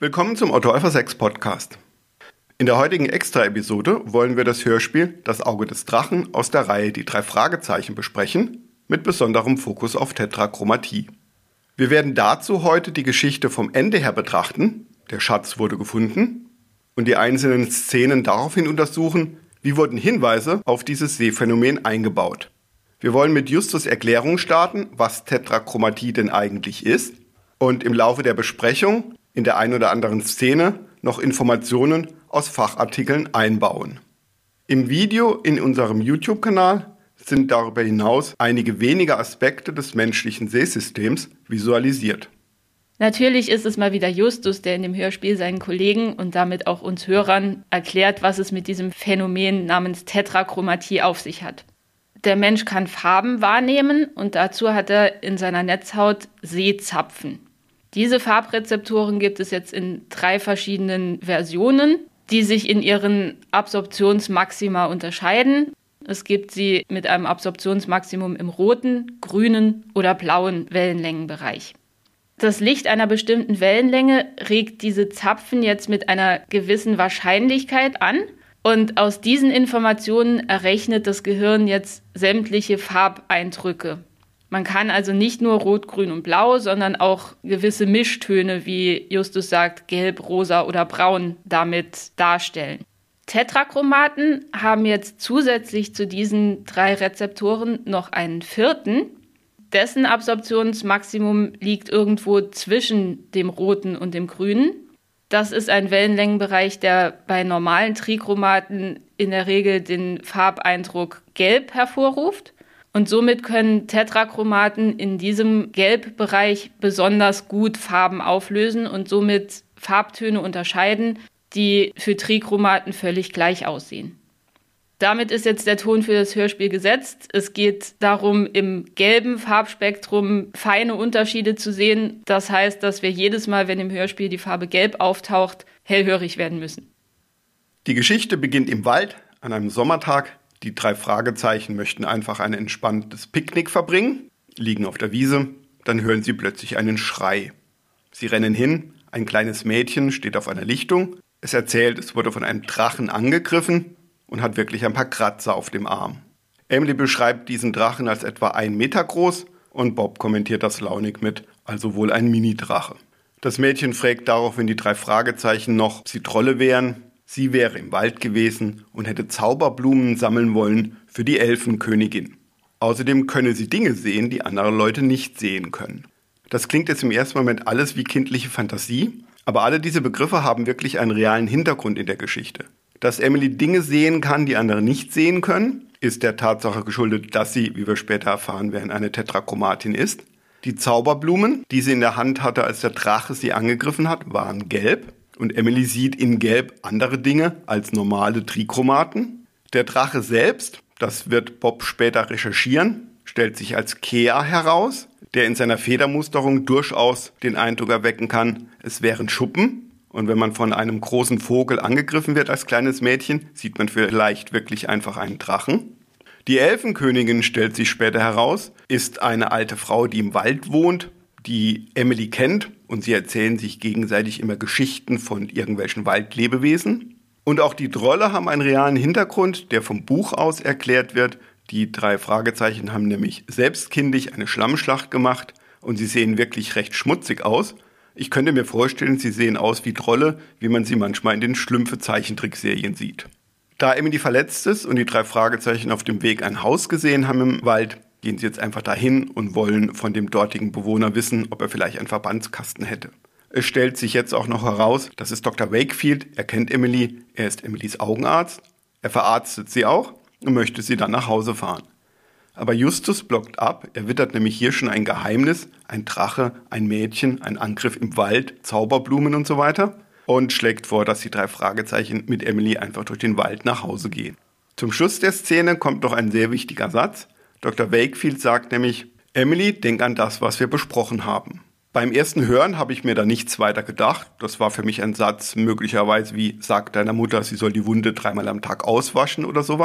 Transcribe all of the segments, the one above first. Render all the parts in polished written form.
Willkommen zum Otto 6 Podcast. In der heutigen Extra-Episode wollen wir das Hörspiel Das Auge des Drachen aus der Reihe Die 3 Fragezeichen besprechen, mit besonderem Fokus auf Tetrachromatie. Wir werden dazu heute die Geschichte vom Ende her betrachten, der Schatz wurde gefunden, und die einzelnen Szenen daraufhin untersuchen, wie wurden Hinweise auf dieses Sehphänomen eingebaut. Wir wollen mit Justus' Erklärung starten, was Tetrachromatie denn eigentlich ist, und im Laufe der Besprechung in der ein oder anderen Szene noch Informationen aus Fachartikeln einbauen. Im Video in unserem YouTube-Kanal sind darüber hinaus einige wenige Aspekte des menschlichen Sehsystems visualisiert. Natürlich ist es mal wieder Justus, der in dem Hörspiel seinen Kollegen und damit auch uns Hörern erklärt, was es mit diesem Phänomen namens Tetrachromatie auf sich hat. Der Mensch kann Farben wahrnehmen und dazu hat er in seiner Netzhaut Sehzapfen. Diese Farbrezeptoren gibt es jetzt in 3 verschiedenen Versionen, die sich in ihren Absorptionsmaxima unterscheiden. Es gibt sie mit einem Absorptionsmaximum im roten, grünen oder blauen Wellenlängenbereich. Das Licht einer bestimmten Wellenlänge regt diese Zapfen jetzt mit einer gewissen Wahrscheinlichkeit an und aus diesen Informationen errechnet das Gehirn jetzt sämtliche Farbeindrücke. Man kann also nicht nur Rot, Grün und Blau, sondern auch gewisse Mischtöne, wie Justus sagt, Gelb, Rosa oder Braun damit darstellen. Tetrachromaten haben jetzt zusätzlich zu diesen 3 Rezeptoren noch einen 4. Dessen Absorptionsmaximum liegt irgendwo zwischen dem Roten und dem Grünen. Das ist ein Wellenlängenbereich, der bei normalen Trichromaten in der Regel den Farbeindruck Gelb hervorruft. Und somit können Tetrachromaten in diesem Gelbbereich besonders gut Farben auflösen und somit Farbtöne unterscheiden, die für Trichromaten völlig gleich aussehen. Damit ist jetzt der Ton für das Hörspiel gesetzt. Es geht darum, im gelben Farbspektrum feine Unterschiede zu sehen. Das heißt, dass wir jedes Mal, wenn im Hörspiel die Farbe Gelb auftaucht, hellhörig werden müssen. Die Geschichte beginnt im Wald an einem Sommertag. Die 3 Fragezeichen möchten einfach ein entspanntes Picknick verbringen, liegen auf der Wiese, dann hören sie plötzlich einen Schrei. Sie rennen hin, ein kleines Mädchen steht auf einer Lichtung. Es erzählt, es wurde von einem Drachen angegriffen und hat wirklich ein paar Kratzer auf dem Arm. Emily beschreibt diesen Drachen als etwa 1 Meter groß und Bob kommentiert das launig mit, also wohl ein Mini-Drache. Das Mädchen fragt daraufhin die 3 Fragezeichen noch, ob sie Trolle wären. Sie wäre im Wald gewesen und hätte Zauberblumen sammeln wollen für die Elfenkönigin. Außerdem könne sie Dinge sehen, die andere Leute nicht sehen können. Das klingt jetzt im ersten Moment alles wie kindliche Fantasie, aber alle diese Begriffe haben wirklich einen realen Hintergrund in der Geschichte. Dass Emily Dinge sehen kann, die andere nicht sehen können, ist der Tatsache geschuldet, dass sie, wie wir später erfahren werden, eine Tetrachromatin ist. Die Zauberblumen, die sie in der Hand hatte, als der Drache sie angegriffen hat, waren gelb. Und Emily sieht in Gelb andere Dinge als normale Trichromaten. Der Drache selbst, das wird Bob später recherchieren, stellt sich als Kea heraus, der in seiner Federmusterung durchaus den Eindruck erwecken kann, es wären Schuppen. Und wenn man von einem großen Vogel angegriffen wird als kleines Mädchen, sieht man vielleicht wirklich einfach einen Drachen. Die Elfenkönigin, stellt sich später heraus, ist eine alte Frau, die im Wald wohnt, die Emily kennt, und sie erzählen sich gegenseitig immer Geschichten von irgendwelchen Waldlebewesen. Und auch die Trolle haben einen realen Hintergrund, der vom Buch aus erklärt wird. Die 3 Fragezeichen haben nämlich selbstkindig eine Schlammschlacht gemacht und sie sehen wirklich recht schmutzig aus. Ich könnte mir vorstellen, sie sehen aus wie Trolle, wie man sie manchmal in den Schlümpfe-Zeichentrickserien sieht. Da Emily verletzt ist und die 3 Fragezeichen auf dem Weg ein Haus gesehen haben im Wald, gehen sie jetzt einfach dahin und wollen von dem dortigen Bewohner wissen, ob er vielleicht einen Verbandskasten hätte. Es stellt sich jetzt auch noch heraus, das ist Dr. Wakefield, er kennt Emily, er ist Emilys Augenarzt, er verarztet sie auch und möchte sie dann nach Hause fahren. Aber Justus blockt ab, er wittert nämlich hier schon ein Geheimnis, ein Drache, ein Mädchen, ein Angriff im Wald, Zauberblumen und so weiter und schlägt vor, dass die 3 Fragezeichen mit Emily einfach durch den Wald nach Hause gehen. Zum Schluss der Szene kommt noch ein sehr wichtiger Satz. Dr. Wakefield sagt nämlich, Emily, denk an das, was wir besprochen haben. Beim ersten Hören habe ich mir da nichts weiter gedacht. Das war für mich ein Satz möglicherweise wie, sag deiner Mutter, sie soll die Wunde 3-mal am Tag auswaschen oder sowas.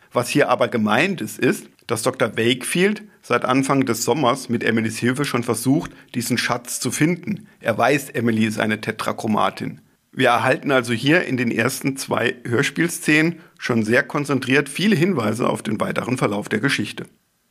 Was hier aber gemeint ist, dass Dr. Wakefield seit Anfang des Sommers mit Emilys Hilfe schon versucht, diesen Schatz zu finden. Er weiß, Emily ist eine Tetrachromatin. Wir erhalten also hier in den ersten 2 Hörspielszenen schon sehr konzentriert viele Hinweise auf den weiteren Verlauf der Geschichte.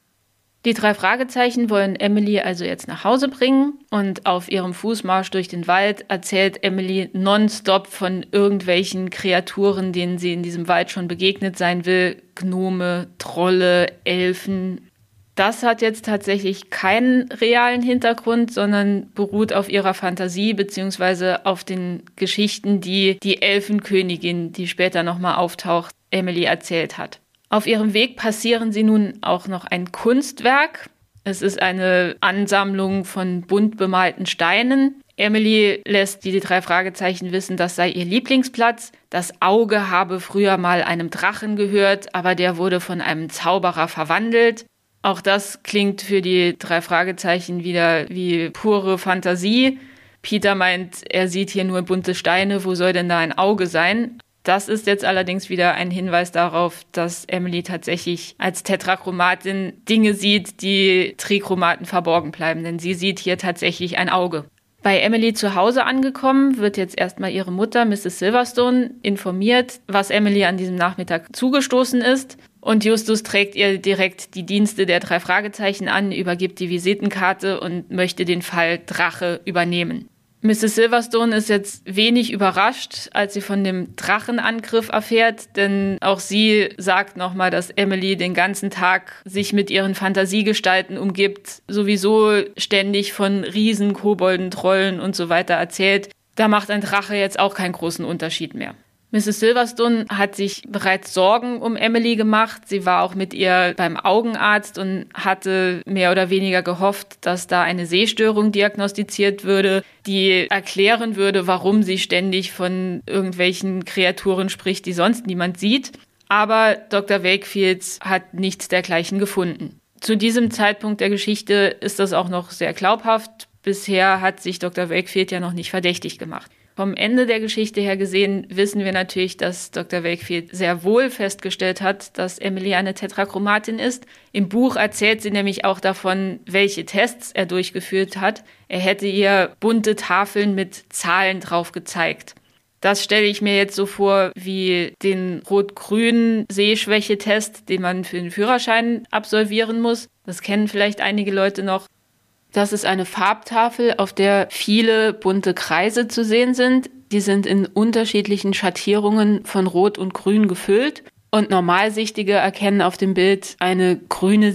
Die 3 Fragezeichen wollen Emily also jetzt nach Hause bringen und auf ihrem Fußmarsch durch den Wald erzählt Emily nonstop von irgendwelchen Kreaturen, denen sie in diesem Wald schon begegnet sein will. Gnome, Trolle, Elfen. Das hat jetzt tatsächlich keinen realen Hintergrund, sondern beruht auf ihrer Fantasie bzw. auf den Geschichten, die die Elfenkönigin, die später nochmal auftaucht, Emily erzählt hat. Auf ihrem Weg passieren sie nun auch noch ein Kunstwerk. Es ist eine Ansammlung von bunt bemalten Steinen. Emily lässt die 3 Fragezeichen wissen, das sei ihr Lieblingsplatz. Das Auge habe früher mal einem Drachen gehört, aber der wurde von einem Zauberer verwandelt. Auch das klingt für die 3 Fragezeichen wieder wie pure Fantasie. Peter meint, er sieht hier nur bunte Steine, wo soll denn da ein Auge sein? Das ist jetzt allerdings wieder ein Hinweis darauf, dass Emily tatsächlich als Tetrachromatin Dinge sieht, die Trichromaten verborgen bleiben, denn sie sieht hier tatsächlich ein Auge. Bei Emily zu Hause angekommen, wird jetzt erstmal ihre Mutter, Mrs. Silverstone, informiert, was Emily an diesem Nachmittag zugestoßen ist. Und Justus trägt ihr direkt die Dienste der 3 Fragezeichen an, übergibt die Visitenkarte und möchte den Fall Drache übernehmen. Mrs. Silverstone ist jetzt wenig überrascht, als sie von dem Drachenangriff erfährt, denn auch sie sagt nochmal, dass Emily den ganzen Tag sich mit ihren Fantasiegestalten umgibt, sowieso ständig von Riesen, Kobolden, Trollen und so weiter erzählt. Da macht ein Drache jetzt auch keinen großen Unterschied mehr. Mrs. Silverstone hat sich bereits Sorgen um Emily gemacht. Sie war auch mit ihr beim Augenarzt und hatte mehr oder weniger gehofft, dass da eine Sehstörung diagnostiziert würde, die erklären würde, warum sie ständig von irgendwelchen Kreaturen spricht, die sonst niemand sieht. Aber Dr. Wakefield hat nichts dergleichen gefunden. Zu diesem Zeitpunkt der Geschichte ist das auch noch sehr glaubhaft. Bisher hat sich Dr. Wakefield ja noch nicht verdächtig gemacht. Vom Ende der Geschichte her gesehen wissen wir natürlich, dass Dr. Wakefield sehr wohl festgestellt hat, dass Emily eine Tetrachromatin ist. Im Buch erzählt sie nämlich auch davon, welche Tests er durchgeführt hat. Er hätte ihr bunte Tafeln mit Zahlen drauf gezeigt. Das stelle ich mir jetzt so vor wie den rot-grünen Sehschwächetest, den man für den Führerschein absolvieren muss. Das kennen vielleicht einige Leute noch. Das ist eine Farbtafel, auf der viele bunte Kreise zu sehen sind. Die sind in unterschiedlichen Schattierungen von Rot und Grün gefüllt. Und Normalsichtige erkennen auf dem Bild eine grüne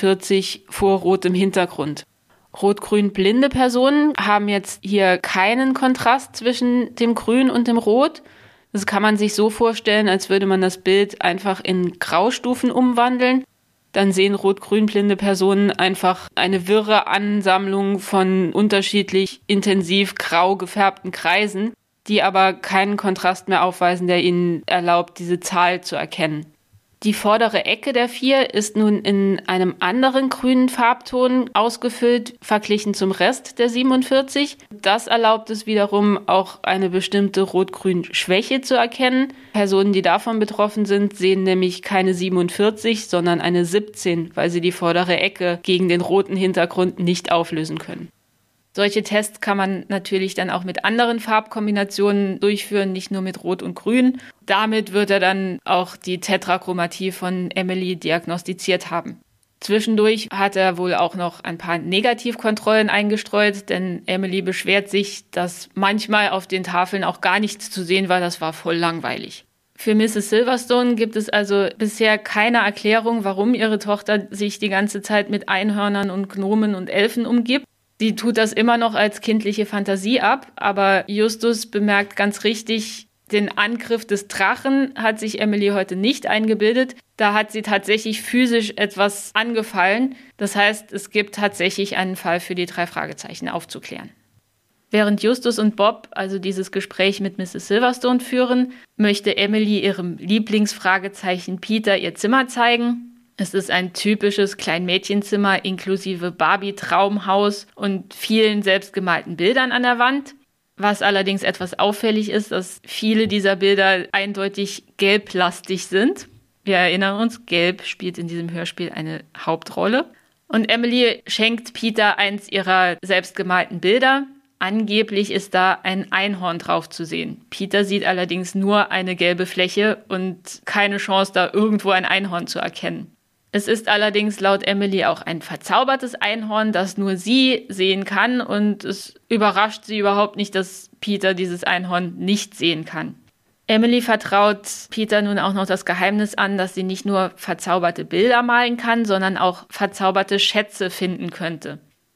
47 vor rotem Hintergrund. Rot-grün blinde Personen haben jetzt hier keinen Kontrast zwischen dem Grün und dem Rot. Das kann man sich so vorstellen, als würde man das Bild einfach in Graustufen umwandeln. Dann sehen rot-grün blinde Personen einfach eine wirre Ansammlung von unterschiedlich intensiv grau gefärbten Kreisen, die aber keinen Kontrast mehr aufweisen, der ihnen erlaubt, diese Zahl zu erkennen. Die vordere Ecke der 4 ist nun in einem anderen grünen Farbton ausgefüllt, verglichen zum Rest der 47. Das erlaubt es wiederum, auch eine bestimmte Rot-Grün-Schwäche zu erkennen. Personen, die davon betroffen sind, sehen nämlich keine 47, sondern eine 17, weil sie die vordere Ecke gegen den roten Hintergrund nicht auflösen können. Solche Tests kann man natürlich dann auch mit anderen Farbkombinationen durchführen, nicht nur mit Rot und Grün. Damit wird er dann auch die Tetrachromatie von Emily diagnostiziert haben. Zwischendurch hat er wohl auch noch ein paar Negativkontrollen eingestreut, denn Emily beschwert sich, dass manchmal auf den Tafeln auch gar nichts zu sehen war, das war voll langweilig. Für Mrs. Silverstone gibt es also bisher keine Erklärung, warum ihre Tochter sich die ganze Zeit mit Einhörnern und Gnomen und Elfen umgibt. Sie tut das immer noch als kindliche Fantasie ab, aber Justus bemerkt ganz richtig, den Angriff des Drachen hat sich Emily heute nicht eingebildet. Da hat sie tatsächlich physisch etwas angefallen. Das heißt, es gibt tatsächlich einen Fall für die 3 Fragezeichen aufzuklären. Während Justus und Bob also dieses Gespräch mit Mrs. Silverstone führen, möchte Emily ihrem Lieblingsfragezeichen Peter ihr Zimmer zeigen. Es ist ein typisches Kleinmädchenzimmer inklusive Barbie-Traumhaus und vielen selbstgemalten Bildern an der Wand. Was allerdings etwas auffällig ist, dass viele dieser Bilder eindeutig gelblastig sind. Wir erinnern uns, Gelb spielt in diesem Hörspiel eine Hauptrolle. Und Emily schenkt Peter eins ihrer selbstgemalten Bilder. Angeblich ist da ein Einhorn drauf zu sehen. Peter sieht allerdings nur eine gelbe Fläche und keine Chance, da irgendwo ein Einhorn zu erkennen. Es ist allerdings laut Emily auch ein verzaubertes Einhorn, das nur sie sehen kann, und es überrascht sie überhaupt nicht, dass Peter dieses Einhorn nicht sehen kann. Emily vertraut Peter nun auch noch das Geheimnis an, dass sie nicht nur verzauberte Bilder malen kann, sondern auch verzauberte Schätze finden könnte.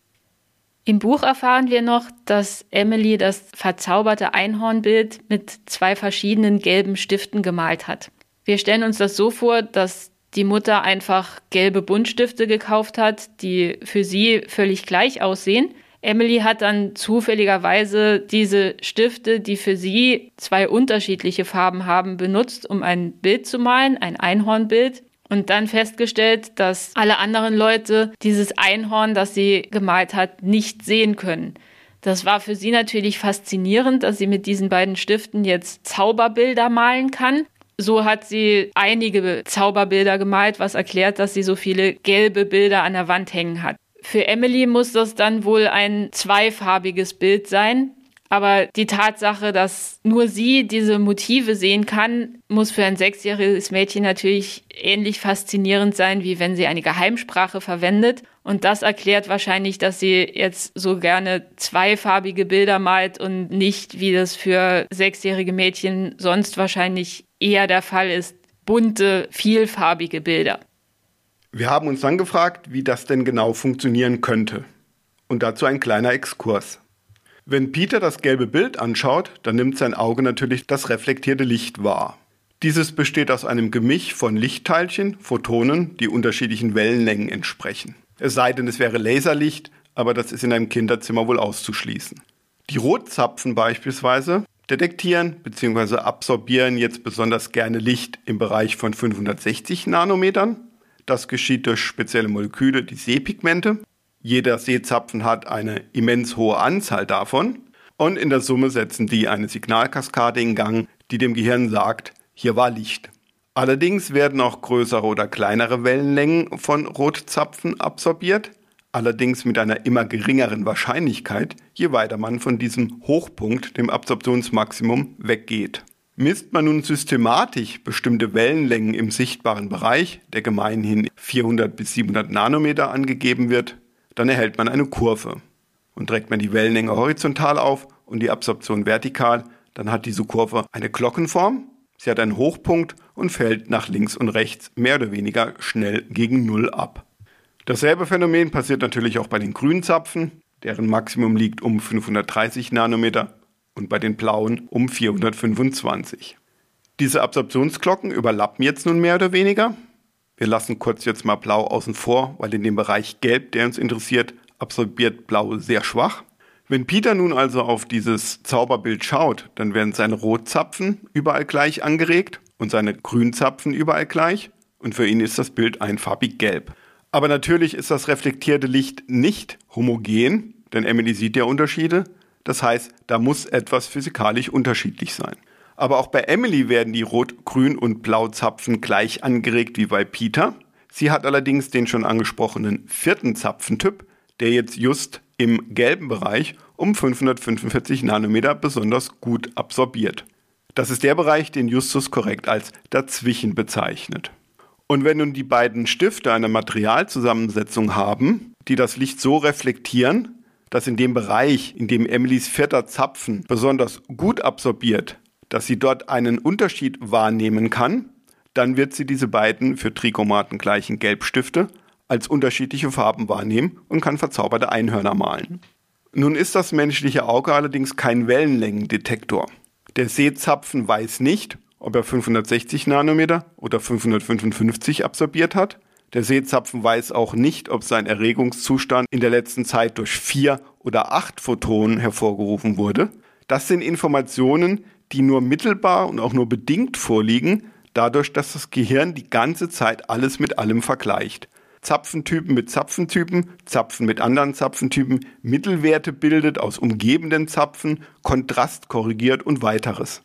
Im Buch erfahren wir noch, dass Emily das verzauberte Einhornbild mit 2 verschiedenen gelben Stiften gemalt hat. Wir stellen uns das so vor, dass die Mutter einfach gelbe Buntstifte gekauft hat, die für sie völlig gleich aussehen. Emily hat dann zufälligerweise diese Stifte, die für sie 2 unterschiedliche Farben haben, benutzt, um ein Bild zu malen, ein Einhornbild. Und dann festgestellt, dass alle anderen Leute dieses Einhorn, das sie gemalt hat, nicht sehen können. Das war für sie natürlich faszinierend, dass sie mit diesen beiden Stiften jetzt Zauberbilder malen kann. So hat sie einige Zauberbilder gemalt, was erklärt, dass sie so viele gelbe Bilder an der Wand hängen hat. Für Emily muss das dann wohl ein zweifarbiges Bild sein. Aber die Tatsache, dass nur sie diese Motive sehen kann, muss für ein 6-jähriges Mädchen natürlich ähnlich faszinierend sein, wie wenn sie eine Geheimsprache verwendet. Und das erklärt wahrscheinlich, dass sie jetzt so gerne zweifarbige Bilder malt und nicht, wie das für 6-jährige Mädchen sonst wahrscheinlich eher der Fall ist, bunte, vielfarbige Bilder. Wir haben uns dann gefragt, wie das denn genau funktionieren könnte. Und dazu ein kleiner Exkurs. Wenn Peter das gelbe Bild anschaut, dann nimmt sein Auge natürlich das reflektierte Licht wahr. Dieses besteht aus einem Gemisch von Lichtteilchen, Photonen, die unterschiedlichen Wellenlängen entsprechen. Es sei denn, es wäre Laserlicht, aber das ist in einem Kinderzimmer wohl auszuschließen. Die Rotzapfen beispielsweise detektieren bzw. absorbieren jetzt besonders gerne Licht im Bereich von 560 Nanometern. Das geschieht durch spezielle Moleküle, die Sehpigmente. Jeder Sehzapfen hat eine immens hohe Anzahl davon und in der Summe setzen die eine Signalkaskade in Gang, die dem Gehirn sagt, hier war Licht. Allerdings werden auch größere oder kleinere Wellenlängen von Rotzapfen absorbiert, allerdings mit einer immer geringeren Wahrscheinlichkeit, je weiter man von diesem Hochpunkt, dem Absorptionsmaximum, weggeht. Misst man nun systematisch bestimmte Wellenlängen im sichtbaren Bereich, der gemeinhin 400 bis 700 Nanometer angegeben wird, dann erhält man eine Kurve. Und trägt man die Wellenlänge horizontal auf und die Absorption vertikal, dann hat diese Kurve eine Glockenform. Sie hat einen Hochpunkt und fällt nach links und rechts mehr oder weniger schnell gegen Null ab. Dasselbe Phänomen passiert natürlich auch bei den Grünzapfen, deren Maximum liegt um 530 Nanometer und bei den blauen um 425. Diese Absorptionsglocken überlappen jetzt nun mehr oder weniger. Wir lassen kurz jetzt mal Blau außen vor, weil in dem Bereich Gelb, der uns interessiert, absorbiert Blau sehr schwach. Wenn Peter nun also auf dieses Zauberbild schaut, dann werden seine Rotzapfen überall gleich angeregt und seine Grünzapfen überall gleich und für ihn ist das Bild einfarbig gelb. Aber natürlich ist das reflektierte Licht nicht homogen, denn Emily sieht ja Unterschiede. Das heißt, da muss etwas physikalisch unterschiedlich sein. Aber auch bei Emily werden die Rot-, Grün- und Blauzapfen gleich angeregt wie bei Peter. Sie hat allerdings den schon angesprochenen 4. Zapfentyp, der jetzt just im gelben Bereich um 545 Nanometer besonders gut absorbiert. Das ist der Bereich, den Justus korrekt als dazwischen bezeichnet. Und wenn nun die beiden Stifte eine Materialzusammensetzung haben, die das Licht so reflektieren, dass in dem Bereich, in dem Emilys 4. Zapfen besonders gut absorbiert, dass sie dort einen Unterschied wahrnehmen kann, dann wird sie diese beiden für Trichromaten gleichen Gelbstifte als unterschiedliche Farben wahrnehmen und kann verzauberte Einhörner malen. Nun ist das menschliche Auge allerdings kein Wellenlängendetektor. Der Sehzapfen weiß nicht, ob er 560 Nanometer oder 555 absorbiert hat. Der Sehzapfen weiß auch nicht, ob sein Erregungszustand in der letzten Zeit durch 4 oder 8 Photonen hervorgerufen wurde. Das sind Informationen, die nur mittelbar und auch nur bedingt vorliegen, dadurch, dass das Gehirn die ganze Zeit alles mit allem vergleicht. Zapfentypen mit Zapfentypen, Zapfen mit anderen Zapfentypen, Mittelwerte bildet aus umgebenden Zapfen, Kontrast korrigiert und weiteres.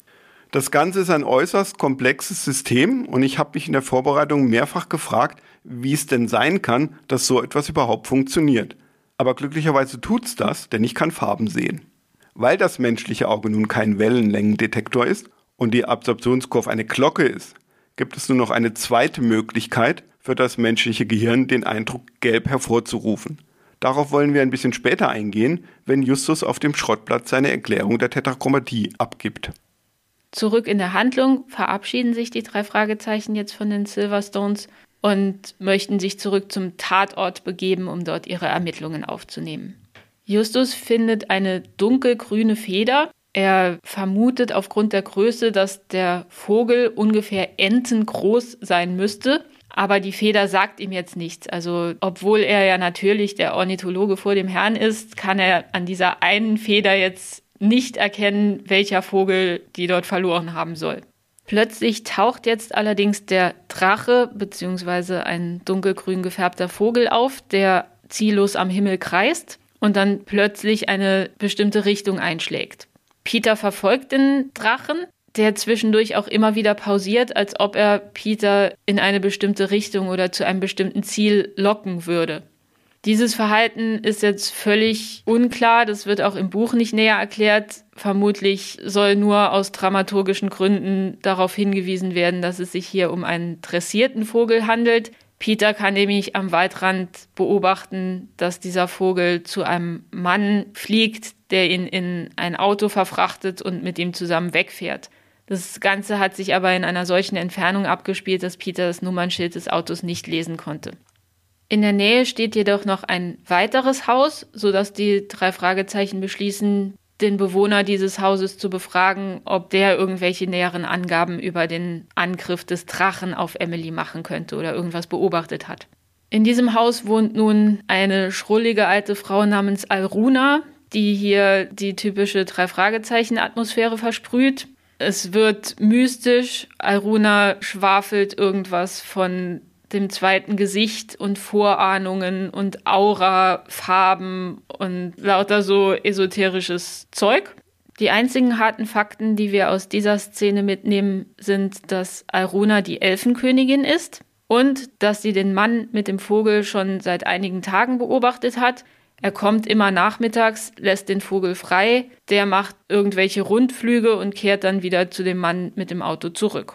Das Ganze ist ein äußerst komplexes System und ich habe mich in der Vorbereitung mehrfach gefragt, wie es denn sein kann, dass so etwas überhaupt funktioniert. Aber glücklicherweise tut's das, denn ich kann Farben sehen. Weil das menschliche Auge nun kein Wellenlängendetektor ist und die Absorptionskurve eine Glocke ist, gibt es nur noch eine zweite Möglichkeit für das menschliche Gehirn, den Eindruck gelb hervorzurufen. Darauf wollen wir ein bisschen später eingehen, wenn Justus auf dem Schrottplatz seine Erklärung der Tetrachromatie abgibt. Zurück in der Handlung verabschieden sich die 3 Fragezeichen jetzt von den Silverstones und möchten sich zurück zum Tatort begeben, um dort ihre Ermittlungen aufzunehmen. Justus findet eine dunkelgrüne Feder. Er vermutet aufgrund der Größe, dass der Vogel ungefähr entengroß sein müsste. Aber die Feder sagt ihm jetzt nichts. Also obwohl er ja natürlich der Ornithologe vor dem Herrn ist, kann er an dieser einen Feder jetzt nicht erkennen, welcher Vogel die dort verloren haben soll. Plötzlich taucht jetzt allerdings der Drache bzw. ein dunkelgrün gefärbter Vogel auf, der ziellos am Himmel kreist und dann plötzlich eine bestimmte Richtung einschlägt. Peter verfolgt den Drachen, der zwischendurch auch immer wieder pausiert, als ob er Peter in eine bestimmte Richtung oder zu einem bestimmten Ziel locken würde. Dieses Verhalten ist jetzt völlig unklar, das wird auch im Buch nicht näher erklärt. Vermutlich soll nur aus dramaturgischen Gründen darauf hingewiesen werden, dass es sich hier um einen dressierten Vogel handelt. Peter kann nämlich am Waldrand beobachten, dass dieser Vogel zu einem Mann fliegt, der ihn in ein Auto verfrachtet und mit ihm zusammen wegfährt. Das Ganze hat sich aber in einer solchen Entfernung abgespielt, dass Peter das Nummernschild des Autos nicht lesen konnte. In der Nähe steht jedoch noch ein weiteres Haus, sodass die 3 Fragezeichen beschließen, den Bewohner dieses Hauses zu befragen, ob der irgendwelche näheren Angaben über den Angriff des Drachen auf Emily machen könnte oder irgendwas beobachtet hat. In diesem Haus wohnt nun eine schrullige alte Frau namens Alruna, die hier die typische 3 Fragezeichen-Atmosphäre versprüht. Es wird mystisch, Alruna schwafelt irgendwas von dem zweiten Gesicht und Vorahnungen und Aura, Farben und lauter so esoterisches Zeug. Die einzigen harten Fakten, die wir aus dieser Szene mitnehmen, sind, dass Alruna die Elfenkönigin ist und dass sie den Mann mit dem Vogel schon seit einigen Tagen beobachtet hat. Er kommt immer nachmittags, lässt den Vogel frei, der macht irgendwelche Rundflüge und kehrt dann wieder zu dem Mann mit dem Auto zurück.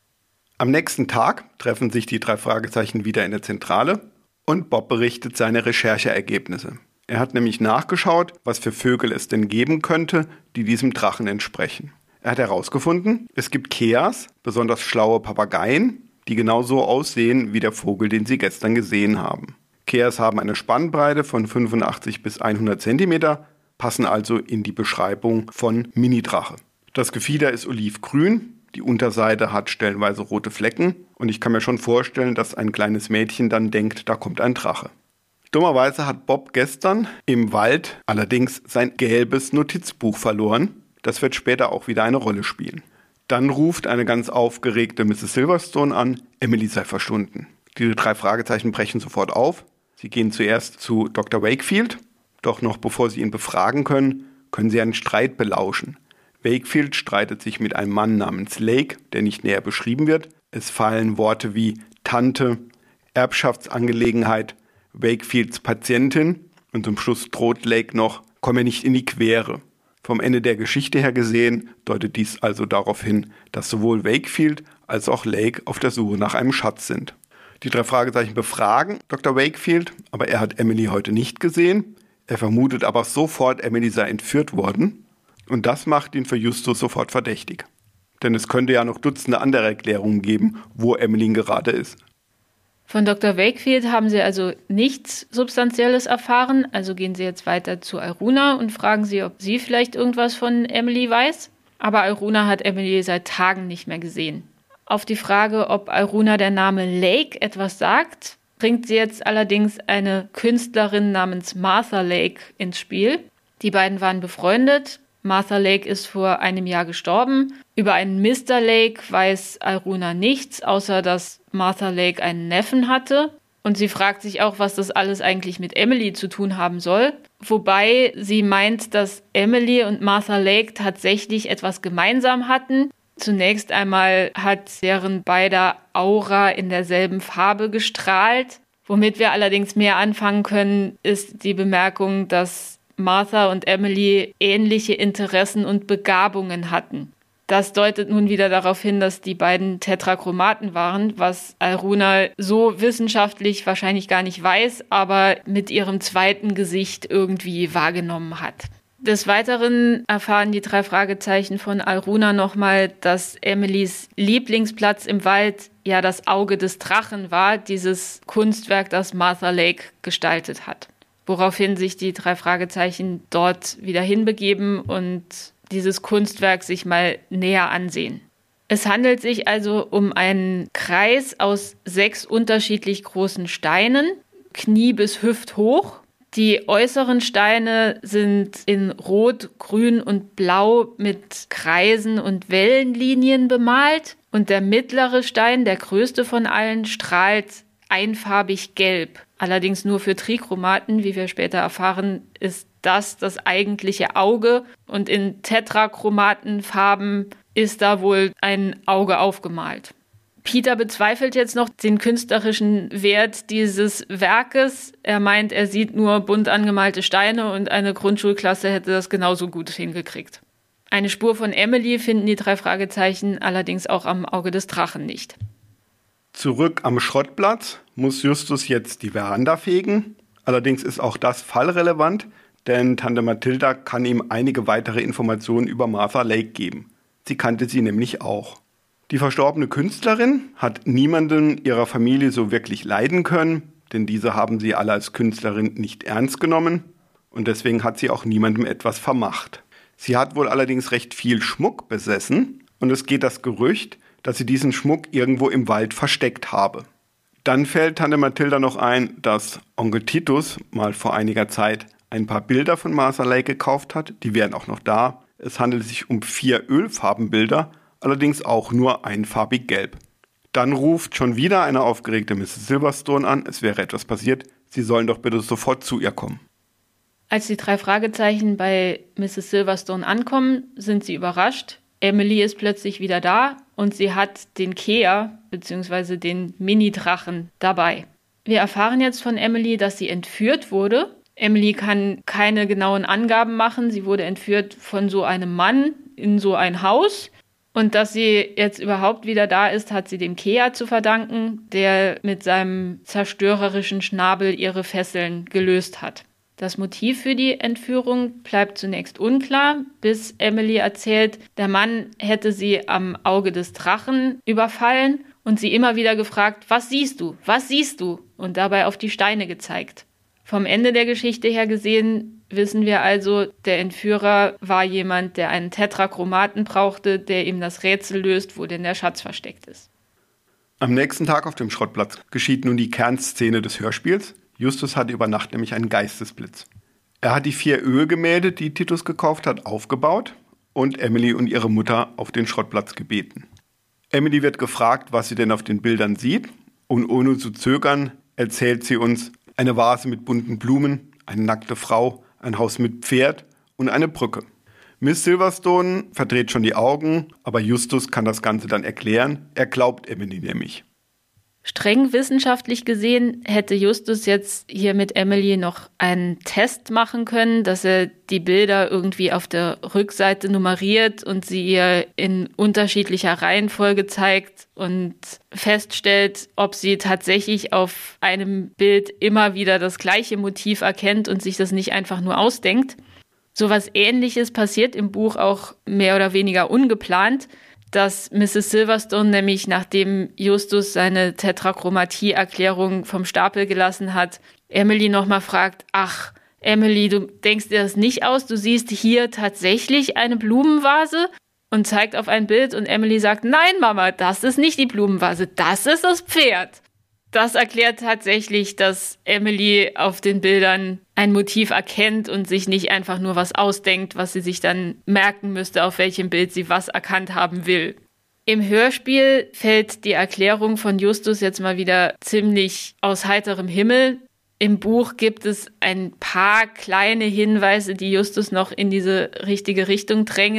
Am nächsten Tag treffen sich die 3 Fragezeichen wieder in der Zentrale und Bob berichtet seine Rechercheergebnisse. Er hat nämlich nachgeschaut, was für Vögel es denn geben könnte, die diesem Drachen entsprechen. Er hat herausgefunden, es gibt Keas, besonders schlaue Papageien, die genau so aussehen wie der Vogel, den Sie gestern gesehen haben. Keas haben eine Spannbreite von 85 bis 100 cm, passen also in die Beschreibung von Mini-Drache. Das Gefieder ist olivgrün. Die Unterseite hat stellenweise rote Flecken und ich kann mir schon vorstellen, dass ein kleines Mädchen dann denkt, da kommt ein Drache. Dummerweise hat Bob gestern im Wald allerdings sein gelbes Notizbuch verloren. Das wird später auch wieder eine Rolle spielen. Dann ruft eine ganz aufgeregte Mrs. Silverstone an, Emily sei verschwunden. Diese 3 Fragezeichen brechen sofort auf. Sie gehen zuerst zu Dr. Wakefield, doch noch bevor sie ihn befragen können, können sie einen Streit belauschen. Wakefield streitet sich mit einem Mann namens Lake, der nicht näher beschrieben wird. Es fallen Worte wie Tante, Erbschaftsangelegenheit, Wakefields Patientin und zum Schluss droht Lake noch, komm mir nicht in die Quere. Vom Ende der Geschichte her gesehen deutet dies also darauf hin, dass sowohl Wakefield als auch Lake auf der Suche nach einem Schatz sind. Die 3 Fragezeichen befragen Dr. Wakefield, aber er hat Emily heute nicht gesehen. Er vermutet aber sofort, Emily sei entführt worden. Und das macht ihn für Justus sofort verdächtig. Denn es könnte ja noch Dutzende andere Erklärungen geben, wo Emily gerade ist. Von Dr. Wakefield haben sie also nichts Substanzielles erfahren, also gehen sie jetzt weiter zu Alruna und fragen sie, ob sie vielleicht irgendwas von Emily weiß. Aber Alruna hat Emily seit Tagen nicht mehr gesehen. Auf die Frage, ob Alruna der Name Lake etwas sagt, bringt sie jetzt allerdings eine Künstlerin namens Martha Lake ins Spiel. Die beiden waren befreundet. Martha Lake ist vor einem Jahr gestorben. Über einen Mr. Lake weiß Alruna nichts, außer dass Martha Lake einen Neffen hatte. Und sie fragt sich auch, was das alles eigentlich mit Emily zu tun haben soll. Wobei sie meint, dass Emily und Martha Lake tatsächlich etwas gemeinsam hatten. Zunächst einmal hat deren beider Aura in derselben Farbe gestrahlt. Womit wir allerdings mehr anfangen können, ist die Bemerkung, dass Martha und Emily ähnliche Interessen und Begabungen hatten. Das deutet nun wieder darauf hin, dass die beiden Tetrachromaten waren, was Alruna so wissenschaftlich wahrscheinlich gar nicht weiß, aber mit ihrem zweiten Gesicht irgendwie wahrgenommen hat. Des Weiteren erfahren die 3 Fragezeichen von Alruna nochmal, dass Emilys Lieblingsplatz im Wald ja das Auge des Drachen war, dieses Kunstwerk, das Martha Lake gestaltet hat. Woraufhin sich die 3 Fragezeichen dort wieder hinbegeben und dieses Kunstwerk sich mal näher ansehen. Es handelt sich also um einen Kreis aus 6 unterschiedlich großen Steinen, Knie bis Hüft hoch. Die äußeren Steine sind in Rot, Grün und Blau mit Kreisen und Wellenlinien bemalt. Und der mittlere Stein, der größte von allen, strahlt einfarbig gelb. Allerdings nur für Trichromaten, wie wir später erfahren, ist das eigentliche Auge. Und in Tetrachromatenfarben ist da wohl ein Auge aufgemalt. Peter bezweifelt jetzt noch den künstlerischen Wert dieses Werkes. Er meint, er sieht nur bunt angemalte Steine und eine Grundschulklasse hätte das genauso gut hingekriegt. Eine Spur von Emily finden die 3 Fragezeichen allerdings auch am Auge des Drachen nicht. Zurück am Schrottplatz muss Justus jetzt die Veranda fegen. Allerdings ist auch das fallrelevant, denn Tante Mathilda kann ihm einige weitere Informationen über Martha Lake geben. Sie kannte sie nämlich auch. Die verstorbene Künstlerin hat niemanden ihrer Familie so wirklich leiden können, denn diese haben sie alle als Künstlerin nicht ernst genommen und deswegen hat sie auch niemandem etwas vermacht. Sie hat wohl allerdings recht viel Schmuck besessen und es geht das Gerücht, dass sie diesen Schmuck irgendwo im Wald versteckt habe. Dann fällt Tante Mathilda noch ein, dass Onkel Titus mal vor einiger Zeit ein paar Bilder von Martha Lake gekauft hat, die wären auch noch da. Es handelt sich um 4 Ölfarbenbilder, allerdings auch nur einfarbig gelb. Dann ruft schon wieder eine aufgeregte Mrs. Silverstone an, es wäre etwas passiert, sie sollen doch bitte sofort zu ihr kommen. Als die 3 Fragezeichen bei Mrs. Silverstone ankommen, sind sie überrascht. Emily ist plötzlich wieder da und sie hat den Kea bzw. den Mini-Drachen dabei. Wir erfahren jetzt von Emily, dass sie entführt wurde. Emily kann keine genauen Angaben machen. Sie wurde entführt von so einem Mann in so ein Haus. Und dass sie jetzt überhaupt wieder da ist, hat sie dem Kea zu verdanken, der mit seinem zerstörerischen Schnabel ihre Fesseln gelöst hat. Das Motiv für die Entführung bleibt zunächst unklar, bis Emily erzählt, der Mann hätte sie am Auge des Drachen überfallen und sie immer wieder gefragt, was siehst du, was siehst du? Und dabei auf die Steine gezeigt. Vom Ende der Geschichte her gesehen wissen wir also, der Entführer war jemand, der einen Tetrachromaten brauchte, der ihm das Rätsel löst, wo denn der Schatz versteckt ist. Am nächsten Tag auf dem Schrottplatz geschieht nun die Kernszene des Hörspiels. Justus hatte über Nacht nämlich einen Geistesblitz. Er hat die 4 Ölgemälde, die Titus gekauft hat, aufgebaut und Emily und ihre Mutter auf den Schrottplatz gebeten. Emily wird gefragt, was sie denn auf den Bildern sieht und ohne zu zögern erzählt sie uns eine Vase mit bunten Blumen, eine nackte Frau, ein Haus mit Pferd und eine Brücke. Miss Silverstone verdreht schon die Augen, aber Justus kann das Ganze dann erklären. Er glaubt Emily nämlich. Streng wissenschaftlich gesehen hätte Justus jetzt hier mit Emily noch einen Test machen können, dass er die Bilder irgendwie auf der Rückseite nummeriert und sie ihr in unterschiedlicher Reihenfolge zeigt und feststellt, ob sie tatsächlich auf einem Bild immer wieder das gleiche Motiv erkennt und sich das nicht einfach nur ausdenkt. Sowas Ähnliches passiert im Buch auch mehr oder weniger ungeplant, dass Mrs. Silverstone nämlich, nachdem Justus seine Tetrachromatie-Erklärung vom Stapel gelassen hat, Emily nochmal fragt, ach, Emily, du denkst dir das nicht aus, du siehst hier tatsächlich eine Blumenvase? Und zeigt auf ein Bild und Emily sagt, nein Mama, das ist nicht die Blumenvase, das ist das Pferd. Das erklärt tatsächlich, dass Emily auf den Bildern ein Motiv erkennt und sich nicht einfach nur was ausdenkt, was sie sich dann merken müsste, auf welchem Bild sie was erkannt haben will. Im Hörspiel fällt die Erklärung von Justus jetzt mal wieder ziemlich aus heiterem Himmel. Im Buch gibt es ein paar kleine Hinweise, die Justus noch in diese richtige Richtung drängen.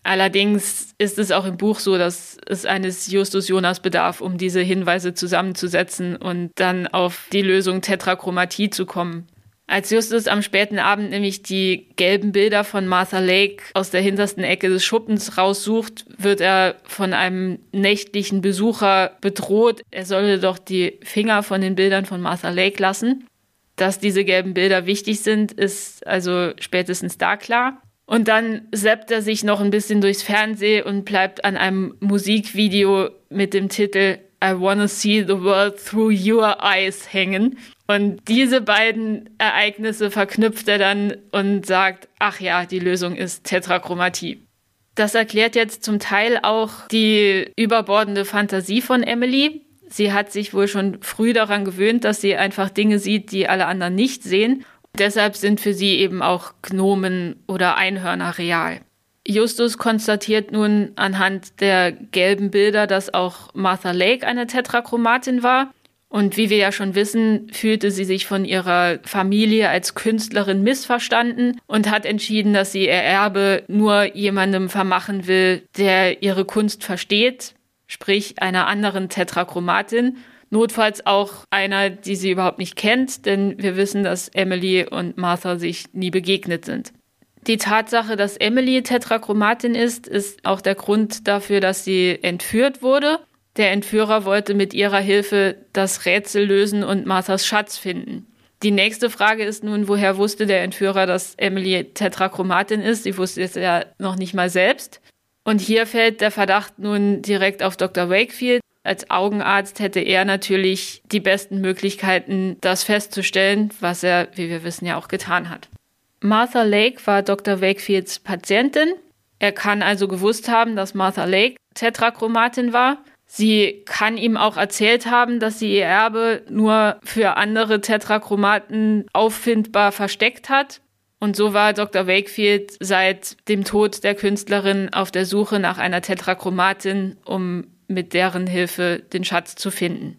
Allerdings ist es auch im Buch so, dass es eines Justus Jonas bedarf, um diese Hinweise zusammenzusetzen und dann auf die Lösung Tetrachromatie zu kommen. Als Justus am späten Abend nämlich die gelben Bilder von Martha Lake aus der hintersten Ecke des Schuppens raussucht, wird er von einem nächtlichen Besucher bedroht. Er solle doch die Finger von den Bildern von Martha Lake lassen. Dass diese gelben Bilder wichtig sind, ist also spätestens da klar. Und dann zappt er sich noch ein bisschen durchs Fernsehen und bleibt an einem Musikvideo mit dem Titel I Wanna See the World Through Your Eyes hängen. Und diese beiden Ereignisse verknüpft er dann und sagt, ach ja, die Lösung ist Tetrachromatie. Das erklärt jetzt zum Teil auch die überbordende Fantasie von Emily. Sie hat sich wohl schon früh daran gewöhnt, dass sie einfach Dinge sieht, die alle anderen nicht sehen. Deshalb sind für sie eben auch Gnomen oder Einhörner real. Justus konstatiert nun anhand der gelben Bilder, dass auch Martha Lake eine Tetrachromatin war. Und wie wir ja schon wissen, fühlte sie sich von ihrer Familie als Künstlerin missverstanden und hat entschieden, dass sie ihr Erbe nur jemandem vermachen will, der ihre Kunst versteht, sprich einer anderen Tetrachromatin. Notfalls auch einer, die sie überhaupt nicht kennt, denn wir wissen, dass Emily und Martha sich nie begegnet sind. Die Tatsache, dass Emily Tetrachromatin ist auch der Grund dafür, dass sie entführt wurde. Der Entführer wollte mit ihrer Hilfe das Rätsel lösen und Marthas Schatz finden. Die nächste Frage ist nun, woher wusste der Entführer, dass Emily Tetrachromatin ist? Sie wusste es ja noch nicht mal selbst. Und hier fällt der Verdacht nun direkt auf Dr. Wakefield. Als Augenarzt hätte er natürlich die besten Möglichkeiten, das festzustellen, was er, wie wir wissen, ja auch getan hat. Martha Lake war Dr. Wakefields Patientin. Er kann also gewusst haben, dass Martha Lake Tetrachromatin war. Sie kann ihm auch erzählt haben, dass sie ihr Erbe nur für andere Tetrachromaten auffindbar versteckt hat. Und so war Dr. Wakefield seit dem Tod der Künstlerin auf der Suche nach einer Tetrachromatin, um mit deren Hilfe den Schatz zu finden.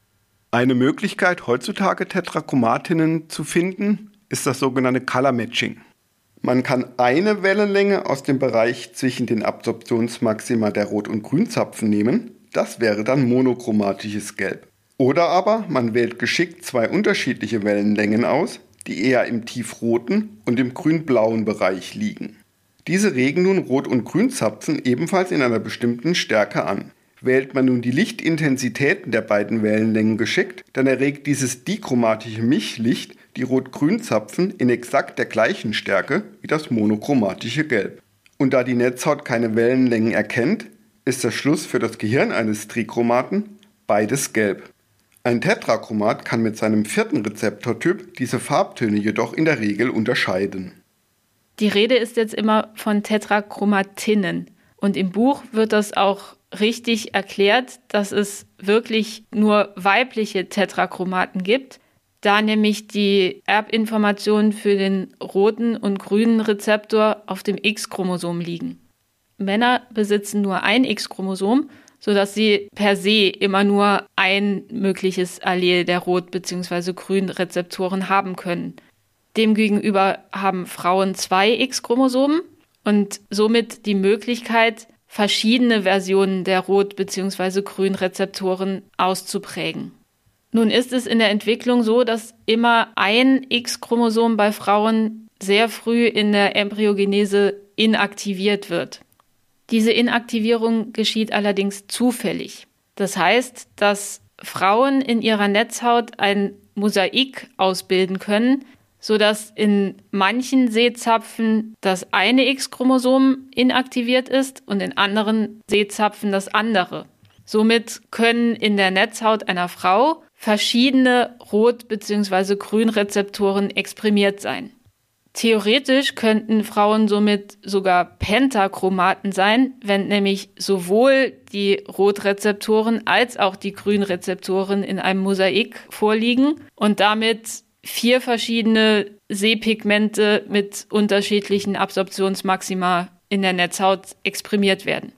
Eine Möglichkeit, heutzutage Tetrachromatinnen zu finden, ist das sogenannte Color Matching. Man kann eine Wellenlänge aus dem Bereich zwischen den Absorptionsmaxima der Rot- und Grünzapfen nehmen. Das wäre dann monochromatisches Gelb. Oder aber man wählt geschickt zwei unterschiedliche Wellenlängen aus, die eher im tiefroten und im grün-blauen Bereich liegen. Diese regen nun Rot- und Grünzapfen ebenfalls in einer bestimmten Stärke an. Wählt man nun die Lichtintensitäten der beiden Wellenlängen geschickt, dann erregt dieses dichromatische Mischlicht die Rot-Grün-Zapfen in exakt der gleichen Stärke wie das monochromatische Gelb. Und da die Netzhaut keine Wellenlängen erkennt, ist der Schluss für das Gehirn eines Trichromaten beides gelb. Ein Tetrachromat kann mit seinem vierten Rezeptortyp diese Farbtöne jedoch in der Regel unterscheiden. Die Rede ist jetzt immer von Tetrachromatinnen. Und im Buch wird das auch richtig erklärt, dass es wirklich nur weibliche Tetrachromaten gibt, da nämlich die Erbinformationen für den roten und grünen Rezeptor auf dem X-Chromosom liegen. Männer besitzen nur ein X-Chromosom, sodass sie per se immer nur ein mögliches Allel der Rot- bzw. Grün-Rezeptoren haben können. Demgegenüber haben Frauen 2 X-Chromosomen und somit die Möglichkeit, verschiedene Versionen der Rot- bzw. Grün-Rezeptoren auszuprägen. Nun ist es in der Entwicklung so, dass immer ein X-Chromosom bei Frauen sehr früh in der Embryogenese inaktiviert wird. Diese Inaktivierung geschieht allerdings zufällig. Das heißt, dass Frauen in ihrer Netzhaut ein Mosaik ausbilden können, sodass in manchen Sehzapfen das eine X-Chromosom inaktiviert ist und in anderen Sehzapfen das andere. Somit können in der Netzhaut einer Frau verschiedene Rot- bzw. Grün-Rezeptoren exprimiert sein. Theoretisch könnten Frauen somit sogar Pentachromaten sein, wenn nämlich sowohl die Rotrezeptoren als auch die Grünrezeptoren in einem Mosaik vorliegen und damit 4 verschiedene Sehpigmente mit unterschiedlichen Absorptionsmaxima in der Netzhaut exprimiert werden.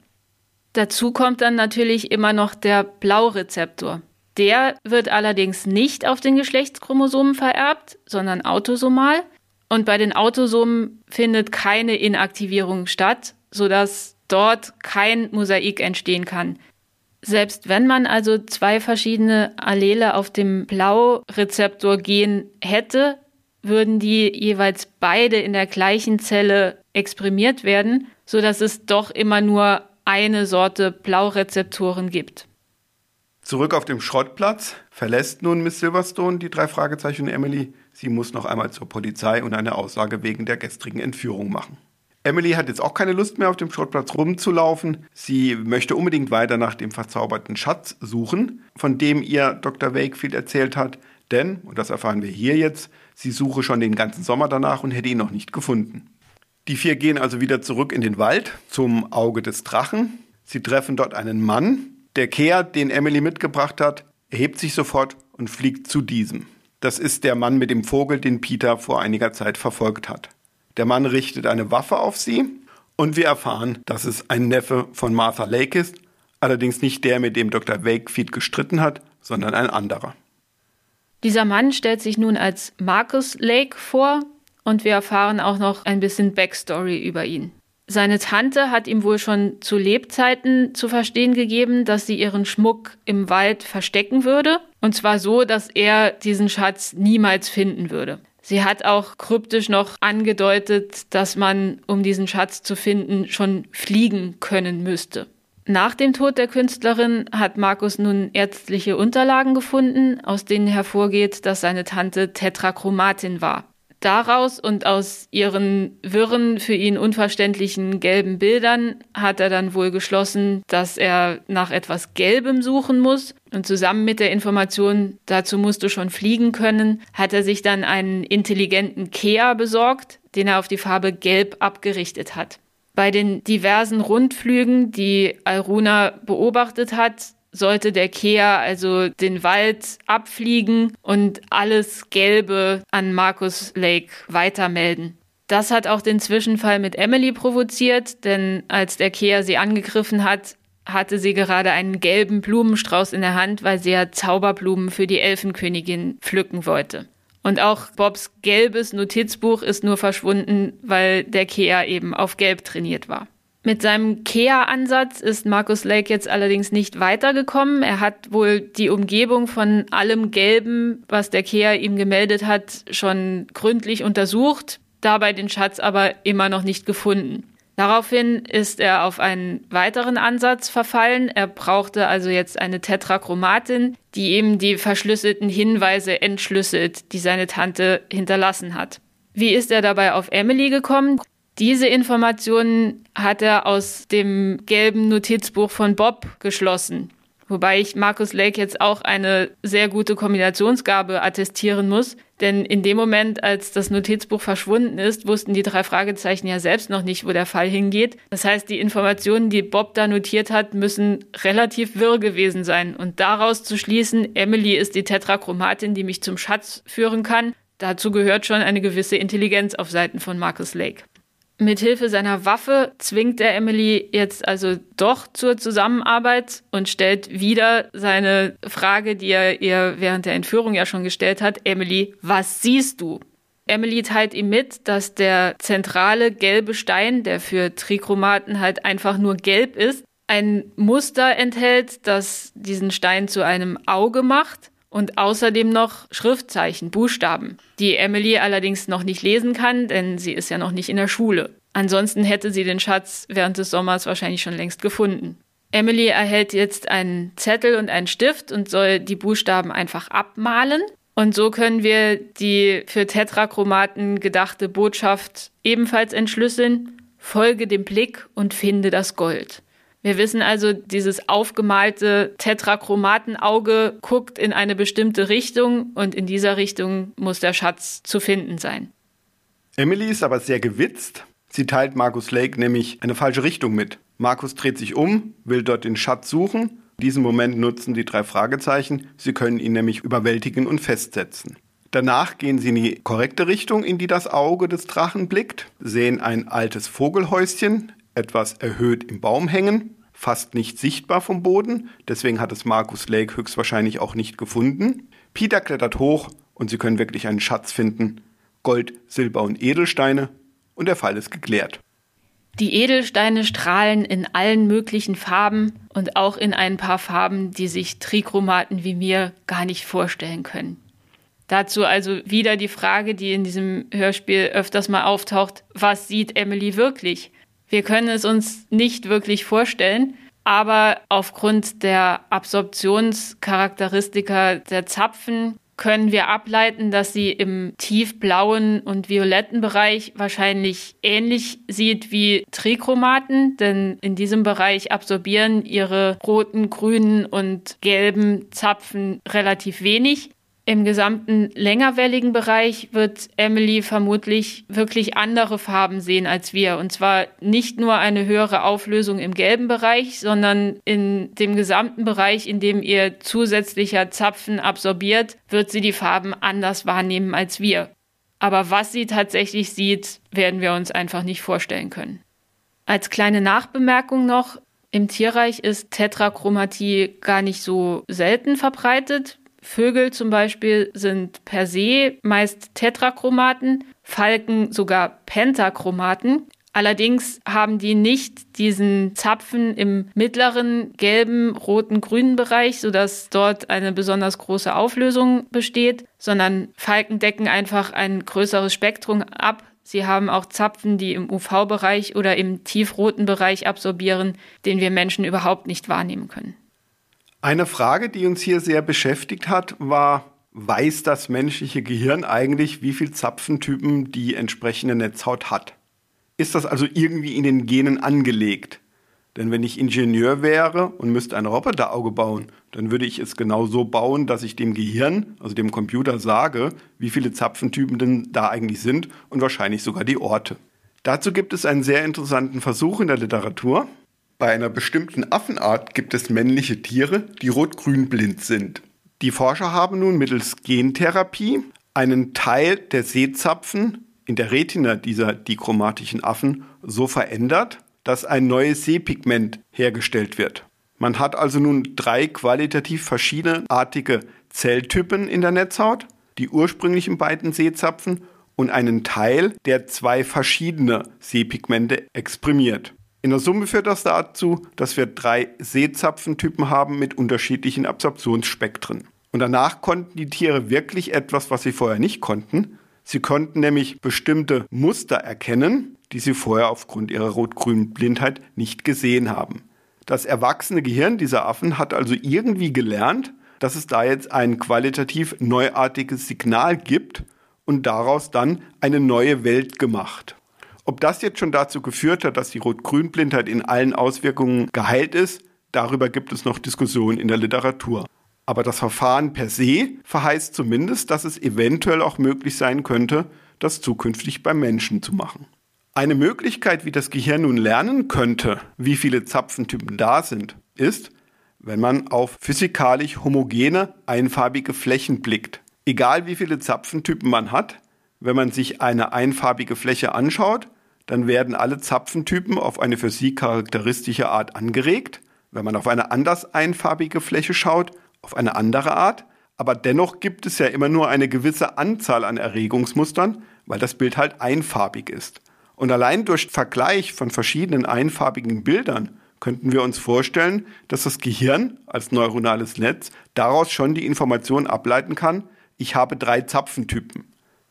Dazu kommt dann natürlich immer noch der Blaurezeptor. Der wird allerdings nicht auf den Geschlechtschromosomen vererbt, sondern autosomal. Und bei den Autosomen findet keine Inaktivierung statt, sodass dort kein Mosaik entstehen kann. Selbst wenn man also 2 verschiedene Allele auf dem Blau-Rezeptor-Gen hätte, würden die jeweils beide in der gleichen Zelle exprimiert werden, sodass es doch immer nur eine Sorte Blaurezeptoren gibt. Zurück auf dem Schrottplatz verlässt nun Miss Silverstone die 3 Fragezeichen und Emily. Sie muss noch einmal zur Polizei und eine Aussage wegen der gestrigen Entführung machen. Emily hat jetzt auch keine Lust mehr, auf dem Schrottplatz rumzulaufen. Sie möchte unbedingt weiter nach dem verzauberten Schatz suchen, von dem ihr Dr. Wakefield erzählt hat. Denn, und das erfahren wir hier jetzt, sie suche schon den ganzen Sommer danach und hätte ihn noch nicht gefunden. Die 4 gehen also wieder zurück in den Wald zum Auge des Drachen. Sie treffen dort einen Mann. Der Kea, den Emily mitgebracht hat, erhebt sich sofort und fliegt zu diesem. Das ist der Mann mit dem Vogel, den Peter vor einiger Zeit verfolgt hat. Der Mann richtet eine Waffe auf sie und wir erfahren, dass es ein Neffe von Martha Lake ist, allerdings nicht der, mit dem Dr. Wakefield gestritten hat, sondern ein anderer. Dieser Mann stellt sich nun als Marcus Lake vor und wir erfahren auch noch ein bisschen Backstory über ihn. Seine Tante hat ihm wohl schon zu Lebzeiten zu verstehen gegeben, dass sie ihren Schmuck im Wald verstecken würde. Und zwar so, dass er diesen Schatz niemals finden würde. Sie hat auch kryptisch noch angedeutet, dass man, um diesen Schatz zu finden, schon fliegen können müsste. Nach dem Tod der Künstlerin hat Marcus nun ärztliche Unterlagen gefunden, aus denen hervorgeht, dass seine Tante Tetrachromatin war. Daraus und aus ihren wirren, für ihn unverständlichen gelben Bildern hat er dann wohl geschlossen, dass er nach etwas Gelbem suchen muss. Und zusammen mit der Information, dazu musst du schon fliegen können, hat er sich dann einen intelligenten Kea besorgt, den er auf die Farbe Gelb abgerichtet hat. Bei den diversen Rundflügen, die Alruna beobachtet hat, sollte der Kea also den Wald abfliegen und alles Gelbe an Marcus Lake weitermelden. Das hat auch den Zwischenfall mit Emily provoziert, denn als der Kea sie angegriffen hat, hatte sie gerade einen gelben Blumenstrauß in der Hand, weil sie ja Zauberblumen für die Elfenkönigin pflücken wollte. Und auch Bobs gelbes Notizbuch ist nur verschwunden, weil der Kea eben auf Gelb trainiert war. Mit seinem Kea-Ansatz ist Marcus Lake jetzt allerdings nicht weitergekommen. Er hat wohl die Umgebung von allem Gelben, was der Kea ihm gemeldet hat, schon gründlich untersucht, dabei den Schatz aber immer noch nicht gefunden. Daraufhin ist er auf einen weiteren Ansatz verfallen. Er brauchte also jetzt eine Tetrachromatin, die ihm die verschlüsselten Hinweise entschlüsselt, die seine Tante hinterlassen hat. Wie ist er dabei auf Emily gekommen? Diese Informationen hat er aus dem gelben Notizbuch von Bob geschlossen. Wobei ich Marcus Lake jetzt auch eine sehr gute Kombinationsgabe attestieren muss. Denn in dem Moment, als das Notizbuch verschwunden ist, wussten die 3 Fragezeichen ja selbst noch nicht, wo der Fall hingeht. Das heißt, die Informationen, die Bob da notiert hat, müssen relativ wirr gewesen sein. Und daraus zu schließen, Emily ist die Tetrachromatin, die mich zum Schatz führen kann, dazu gehört schon eine gewisse Intelligenz auf Seiten von Marcus Lake. Mithilfe seiner Waffe zwingt er Emily jetzt also doch zur Zusammenarbeit und stellt wieder seine Frage, die er ihr während der Entführung ja schon gestellt hat. Emily, was siehst du? Emily teilt ihm mit, dass der zentrale gelbe Stein, der für Trichromaten halt einfach nur gelb ist, ein Muster enthält, das diesen Stein zu einem Auge macht. Und außerdem noch Schriftzeichen, Buchstaben, die Emily allerdings noch nicht lesen kann, denn sie ist ja noch nicht in der Schule. Ansonsten hätte sie den Schatz während des Sommers wahrscheinlich schon längst gefunden. Emily erhält jetzt einen Zettel und einen Stift und soll die Buchstaben einfach abmalen. Und so können wir die für Tetrachromaten gedachte Botschaft ebenfalls entschlüsseln. Folge dem Blick und finde das Gold. Wir wissen also, dieses aufgemalte Tetrachromatenauge guckt in eine bestimmte Richtung und in dieser Richtung muss der Schatz zu finden sein. Emily ist aber sehr gewitzt. Sie teilt Marcus Lake nämlich eine falsche Richtung mit. Marcus dreht sich um, will dort den Schatz suchen. In diesem Moment nutzen die 3 Fragezeichen. Sie können ihn nämlich überwältigen und festsetzen. Danach gehen sie in die korrekte Richtung, in die das Auge des Drachen blickt, sehen ein altes Vogelhäuschen, etwas erhöht im Baum hängen, fast nicht sichtbar vom Boden, deswegen hat es Marcus Lake höchstwahrscheinlich auch nicht gefunden. Peter klettert hoch und sie können wirklich einen Schatz finden, Gold, Silber und Edelsteine und der Fall ist geklärt. Die Edelsteine strahlen in allen möglichen Farben und auch in ein paar Farben, die sich Trichromaten wie mir gar nicht vorstellen können. Dazu also wieder die Frage, die in diesem Hörspiel öfters mal auftaucht: Was sieht Emily wirklich? Wir können es uns nicht wirklich vorstellen, aber aufgrund der Absorptionscharakteristika der Zapfen können wir ableiten, dass sie im tiefblauen und violetten Bereich wahrscheinlich ähnlich sieht wie Trichromaten, denn in diesem Bereich absorbieren ihre roten, grünen und gelben Zapfen relativ wenig. Im gesamten längerwelligen Bereich wird Emily vermutlich wirklich andere Farben sehen als wir. Und zwar nicht nur eine höhere Auflösung im gelben Bereich, sondern in dem gesamten Bereich, in dem ihr zusätzlicher Zapfen absorbiert, wird sie die Farben anders wahrnehmen als wir. Aber was sie tatsächlich sieht, werden wir uns einfach nicht vorstellen können. Als kleine Nachbemerkung noch: Im Tierreich ist Tetrachromatie gar nicht so selten verbreitet. Vögel zum Beispiel sind per se meist Tetrachromaten, Falken sogar Pentachromaten. Allerdings haben die nicht diesen Zapfen im mittleren gelben, roten, grünen Bereich, sodass dort eine besonders große Auflösung besteht, sondern Falken decken einfach ein größeres Spektrum ab. Sie haben auch Zapfen, die im UV-Bereich oder im tiefroten Bereich absorbieren, den wir Menschen überhaupt nicht wahrnehmen können. Eine Frage, die uns hier sehr beschäftigt hat, war: Weiß das menschliche Gehirn eigentlich, wie viele Zapfentypen die entsprechende Netzhaut hat? Ist das also irgendwie in den Genen angelegt? Denn wenn ich Ingenieur wäre und müsste ein Roboterauge bauen, dann würde ich es genau so bauen, dass ich dem Gehirn, also dem Computer, sage, wie viele Zapfentypen denn da eigentlich sind und wahrscheinlich sogar die Orte. Dazu gibt es einen sehr interessanten Versuch in der Literatur. Bei einer bestimmten Affenart gibt es männliche Tiere, die rot-grün blind sind. Die Forscher haben nun mittels Gentherapie einen Teil der Sehzapfen in der Retina dieser dichromatischen Affen so verändert, dass ein neues Sehpigment hergestellt wird. Man hat also nun 3 qualitativ verschiedenartige Zelltypen in der Netzhaut, die ursprünglichen beiden Sehzapfen und einen Teil, der 2 verschiedene Sehpigmente exprimiert. In der Summe führt das dazu, dass wir 3 Sehzapfentypen haben mit unterschiedlichen Absorptionsspektren. Und danach konnten die Tiere wirklich etwas, was sie vorher nicht konnten. Sie konnten nämlich bestimmte Muster erkennen, die sie vorher aufgrund ihrer rot-grünen Blindheit nicht gesehen haben. Das erwachsene Gehirn dieser Affen hat also irgendwie gelernt, dass es da jetzt ein qualitativ neuartiges Signal gibt und daraus dann eine neue Welt gemacht. Ob das jetzt schon dazu geführt hat, dass die Rot-Grün-Blindheit in allen Auswirkungen geheilt ist, darüber gibt es noch Diskussionen in der Literatur. Aber das Verfahren per se verheißt zumindest, dass es eventuell auch möglich sein könnte, das zukünftig beim Menschen zu machen. Eine Möglichkeit, wie das Gehirn nun lernen könnte, wie viele Zapfentypen da sind, ist, wenn man auf physikalisch homogene, einfarbige Flächen blickt. Egal wie viele Zapfentypen man hat, wenn man sich eine einfarbige Fläche anschaut, dann werden alle Zapfentypen auf eine für sie charakteristische Art angeregt. Wenn man auf eine anders einfarbige Fläche schaut, auf eine andere Art. Aber dennoch gibt es ja immer nur eine gewisse Anzahl an Erregungsmustern, weil das Bild halt einfarbig ist. Und allein durch Vergleich von verschiedenen einfarbigen Bildern könnten wir uns vorstellen, dass das Gehirn als neuronales Netz daraus schon die Information ableiten kann: Ich habe 3 Zapfentypen.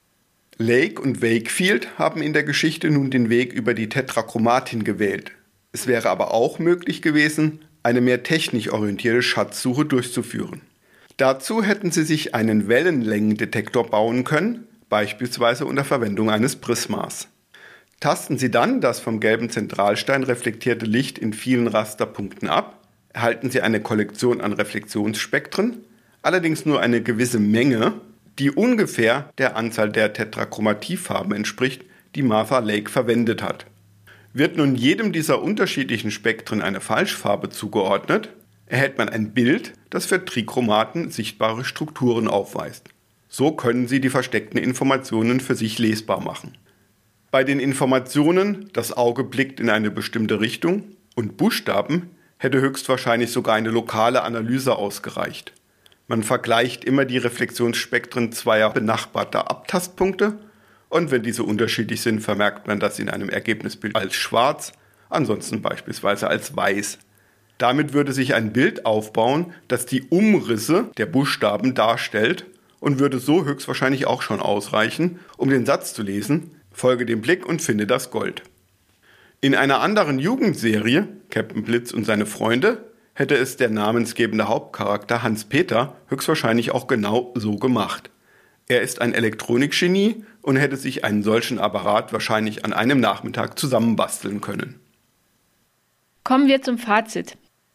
Lake und Wakefield haben in der Geschichte nun den Weg über die Tetrachromatin gewählt. Es wäre aber auch möglich gewesen, eine mehr technisch orientierte Schatzsuche durchzuführen. Dazu hätten sie sich einen Wellenlängendetektor bauen können, beispielsweise unter Verwendung eines Prismas. Tasten Sie dann das vom gelben Zentralstein reflektierte Licht in vielen Rasterpunkten ab, erhalten Sie eine Kollektion an Reflexionsspektren, allerdings nur eine gewisse Menge, die ungefähr der Anzahl der Tetrachromatiefarben entspricht, die Martha Lake verwendet hat. Wird nun jedem dieser unterschiedlichen Spektren eine Falschfarbe zugeordnet, erhält man ein Bild, das für Trichromaten sichtbare Strukturen aufweist. So können Sie die versteckten Informationen für sich lesbar machen. Bei den Informationen, das Auge blickt in eine bestimmte Richtung, und Buchstaben hätte höchstwahrscheinlich sogar eine lokale Analyse ausgereicht. Man vergleicht immer die Reflexionsspektren zweier benachbarter Abtastpunkte Und wenn diese unterschiedlich sind, vermerkt man das in einem Ergebnisbild als schwarz, ansonsten beispielsweise als weiß. Damit würde sich ein Bild aufbauen, das die Umrisse der Buchstaben darstellt und würde so höchstwahrscheinlich auch schon ausreichen, um den Satz zu lesen: Folge dem Blick und finde das Gold. In einer anderen Jugendserie, Captain Blitz und seine Freunde, hätte es der namensgebende Hauptcharakter Hans-Peter höchstwahrscheinlich auch genau so gemacht. Er ist ein Elektronikgenie und hätte sich einen solchen Apparat wahrscheinlich an einem Nachmittag zusammenbasteln können. Kommen wir zum Fazit.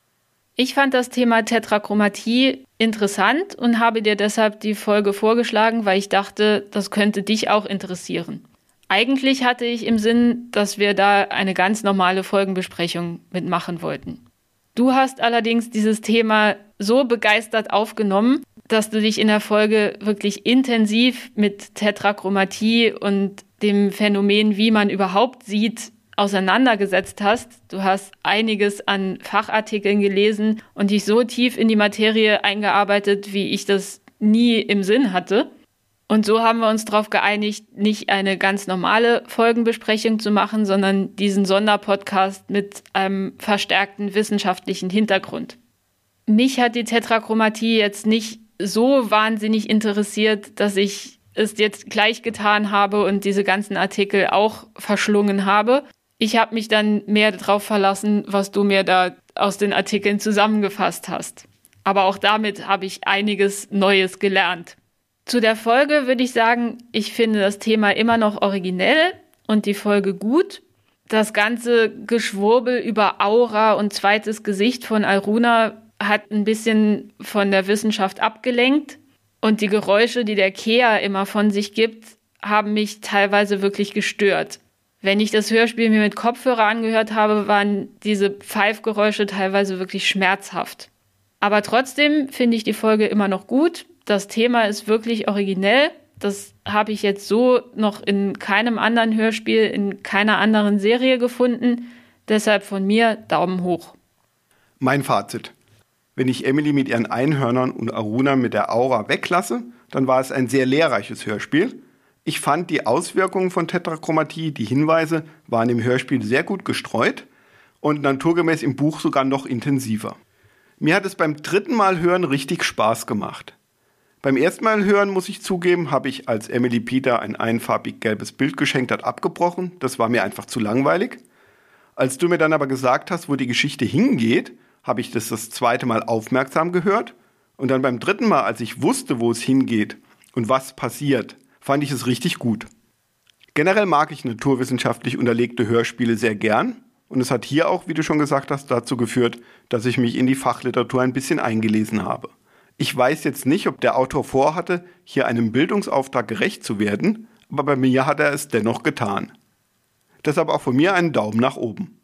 Ich fand das Thema Tetrachromatie interessant und habe dir deshalb die Folge vorgeschlagen, weil ich dachte, das könnte dich auch interessieren. Eigentlich hatte ich im Sinn, dass wir da eine ganz normale Folgenbesprechung mitmachen wollten. Du hast allerdings dieses Thema so begeistert aufgenommen, dass du dich in der Folge wirklich intensiv mit Tetrachromatie und dem Phänomen, wie man überhaupt sieht, auseinandergesetzt hast. Du hast einiges an Fachartikeln gelesen und dich so tief in die Materie eingearbeitet, wie ich das nie im Sinn hatte. Und so haben wir uns darauf geeinigt, nicht eine ganz normale Folgenbesprechung zu machen, sondern diesen Sonderpodcast mit einem verstärkten wissenschaftlichen Hintergrund. Mich hat die Tetrachromatie jetzt nicht so wahnsinnig interessiert, dass ich es jetzt gleich getan habe und diese ganzen Artikel auch verschlungen habe. Ich habe mich dann mehr darauf verlassen, was du mir da aus den Artikeln zusammengefasst hast. Aber auch damit habe ich einiges Neues gelernt. Zu der Folge würde ich sagen, ich finde das Thema immer noch originell und die Folge gut. Das ganze Geschwurbel über Aura und zweites Gesicht von Aruna hat ein bisschen von der Wissenschaft abgelenkt. Und die Geräusche, die der Kea immer von sich gibt, haben mich teilweise wirklich gestört. Wenn ich das Hörspiel mir mit Kopfhörer angehört habe, waren diese Pfeifgeräusche teilweise wirklich schmerzhaft. Aber trotzdem finde ich die Folge immer noch gut. Das Thema ist wirklich originell. Das habe ich jetzt so noch in keinem anderen Hörspiel, in keiner anderen Serie gefunden. Deshalb von mir Daumen hoch. Mein Fazit. Wenn ich Emily mit ihren Einhörnern und Aruna mit der Aura weglasse, dann war es ein sehr lehrreiches Hörspiel. Ich fand die Auswirkungen von Tetrachromatie, die Hinweise, waren im Hörspiel sehr gut gestreut und naturgemäß im Buch sogar noch intensiver. Mir hat es beim dritten Mal hören richtig Spaß gemacht. Beim ersten Mal hören, muss ich zugeben, habe ich, als Emily Peter ein einfarbig gelbes Bild geschenkt hat, abgebrochen. Das war mir einfach zu langweilig. Als du mir dann aber gesagt hast, wo die Geschichte hingeht, habe ich das zweite Mal aufmerksam gehört. Und dann beim dritten Mal, als ich wusste, wo es hingeht und was passiert, fand ich es richtig gut. Generell mag ich naturwissenschaftlich unterlegte Hörspiele sehr gern. Und es hat hier auch, wie du schon gesagt hast, dazu geführt, dass ich mich in die Fachliteratur ein bisschen eingelesen habe. Ich weiß jetzt nicht, ob der Autor vorhatte, hier einem Bildungsauftrag gerecht zu werden, aber bei mir hat er es dennoch getan. Deshalb auch von mir einen Daumen nach oben.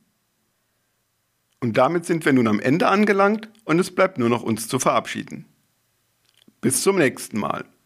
Und damit sind wir nun am Ende angelangt und es bleibt nur noch uns zu verabschieden. Bis zum nächsten Mal.